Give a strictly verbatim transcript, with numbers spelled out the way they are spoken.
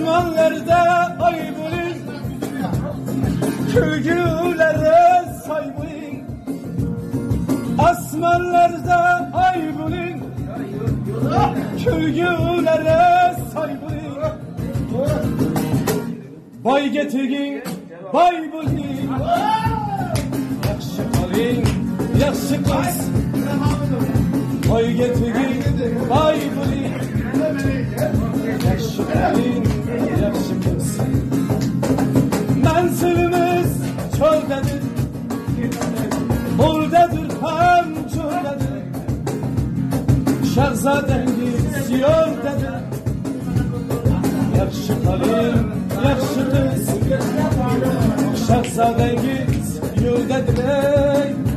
Asmanlarda ay bulin, kölgelere say bulin. Asmanlarda ay bulin, kölgelere say bulin. Bay getigin, bay bulin. Yaxşı qalin, yaxşı qız. Bay getigin, bay bulin. Yaxşı qalin, yaxşı qız. Mənzilimiz çöldedir, buradadır hem çöldedir. Şahzadengiz yoldadır. Yaxşı qalin, yaxşı qız. Şahzadengiz yoldadır.